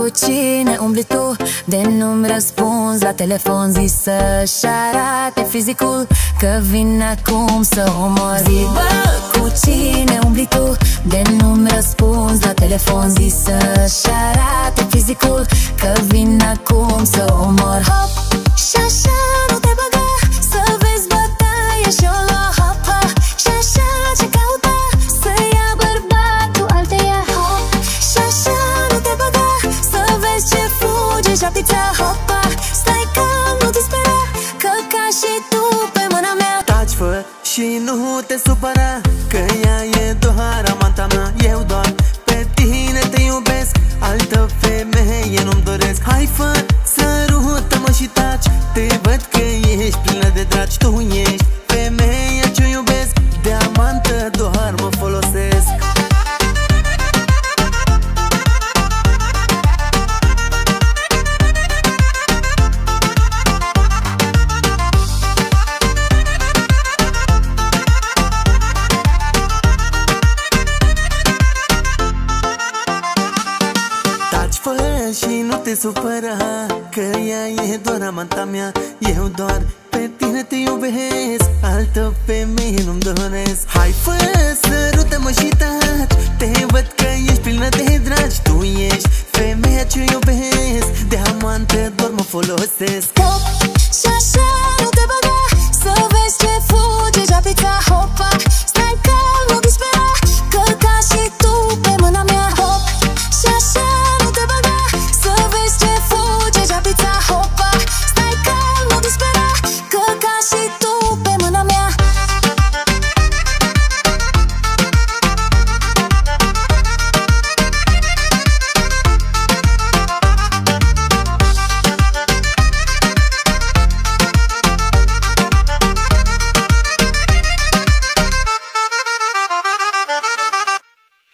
cine umbli tu? De nu-mi răspunzi la telefon, zi să-și arate fizicul, că vin acum să omor. Zi, bă, cu cine umbli tu? De nu-mi răspunzi la telefon, zi să-și arate fizicul, că vin acum să omor. Hop, și așa nu te băga, să vezi bătaie și o lua. Hop, hop, și așa ce cauta, să ia bărbatul alteia. Hop, și așa nu te băga, să vezi ce fuge șaptița. Hopa, stai calm, nu te spera, că ca și tu pe mâna mea. Taci, fă și nu te supăra, că ea e doar amanta mea. Eu doar pe tine te iubesc, altă femeie nu-mi doresc. Hai, fă, sărută-mă și taci, te văd că ești plină de dragi. Tu ești femeia ce-o iubesc, de amantă doar mă folosesc. Și nu te supăra, că ea e doar amanta mea. Eu doar pe tine te iubesc, altă femeie nu-mi doresc. Hai, fă să